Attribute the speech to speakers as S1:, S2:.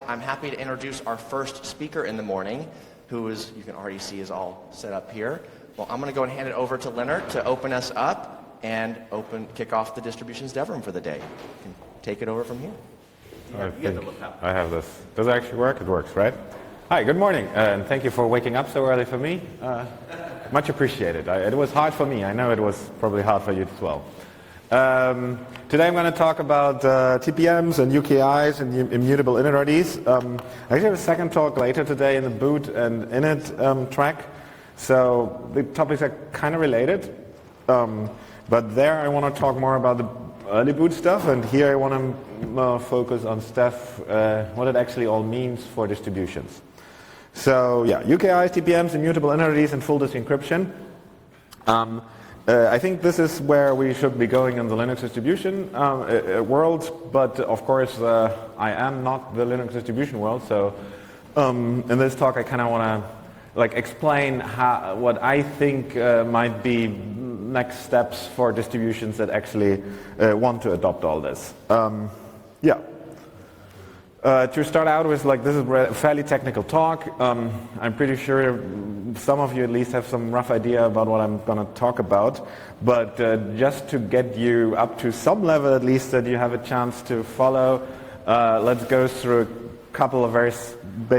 S1: I'm happy to introduce our first speaker in the morning, who is, you can already see, is all set up here. Well, I'm going to go and hand it over to Leonard to open us up and kick off the distributions dev room for the day. You can take it over from here.
S2: I have this. Does it actually work? It works, right? Hi, good morning, and thank you for waking up so early for me. Much appreciated. It was hard for me. I know it was probably hard for you as well. Today I'm going to talk about TPMs and UKIs and immutable init-RDs. I actually have a second talk later today in the boot and init track, so the topics are kind of related. But there I want to talk more about the early boot stuff, and here I want to focus on stuff, what it actually all means for distributions. So yeah, UKIs, TPMs, immutable init-RDs, and full disk encryption. I think this is where we should be going in the Linux distribution world, but of course I am not the Linux distribution world, so in this talk I kind of want to explain what I think might be next steps for distributions that actually want to adopt all this. To start out with, this is a fairly technical talk. I'm pretty sure some of you at least have some rough idea about what I'm going to talk about, but just to get you up to some level at least that you have a chance to follow, let's go through a couple of very